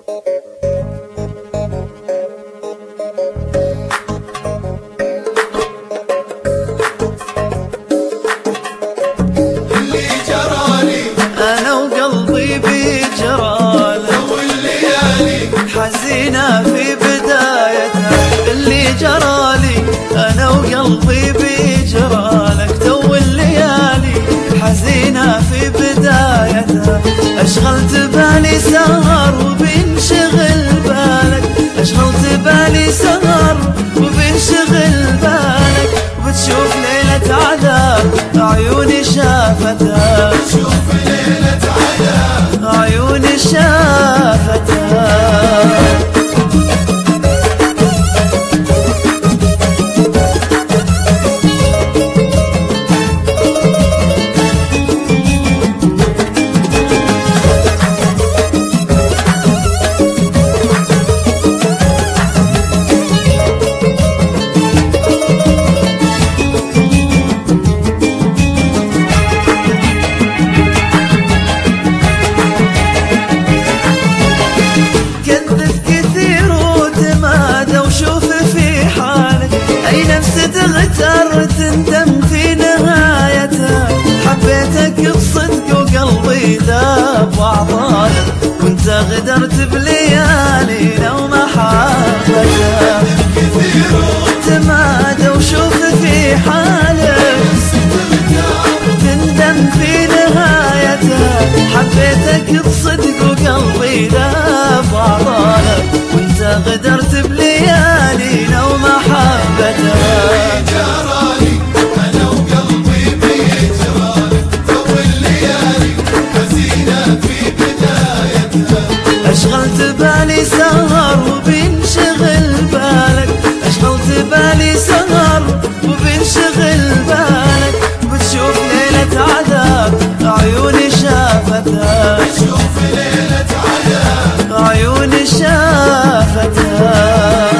اللي جرالي أنا وقلبي بجراله والليالي حزينة في بدايتها. اللي جرالي أنا وقلبي بجرالك تو الليالي حزينة في بدايتها. أشغلت بالي سهر وبنشغل بالك، أشغلت بالي سهر وبنشغل بالك. بتشوف ليلة عذاب عيوني شافتها، شوف ليلة عذاب عيوني شافتها. تغتر تندم في نهايتها. حبيتك بصدق وقلبي ذاب وعطالك، وانت غدرت بليالينا ومحبتها. تمادى وشوف في حالك تندم في نهايتها. حبيتك بصدق وقلبي ذاب وعطالك، وانت غدرت بليالينا ومحبتها. جرالي أنا وقلبي بجرالي تو الليالي حزينة في بدايتها. أشغلت بالي سهر وبنشغل بالك، أشغلت بالي سهر وبنشغل بالك. بتشوف ليلة عذاب عيوني شافتها، شوف ليلة عذاب عيوني شافتها.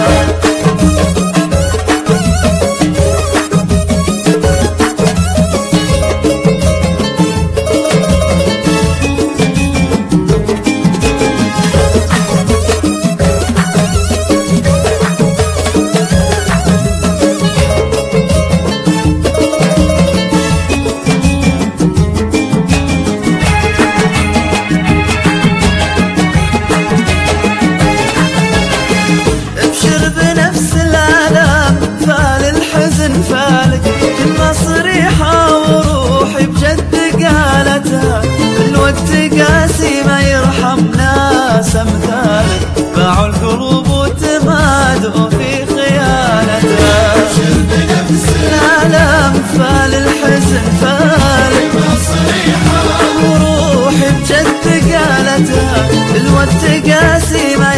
فالك كلمة صريحة وروحي بجد قالتها. الوقت قاسي ما يرحم ناس أمثالك، باعوا القلوب وتمادوا في خيانتها. الآلام فال الحزن فالك وروحي بجد قالتها. الوقت قاسي ما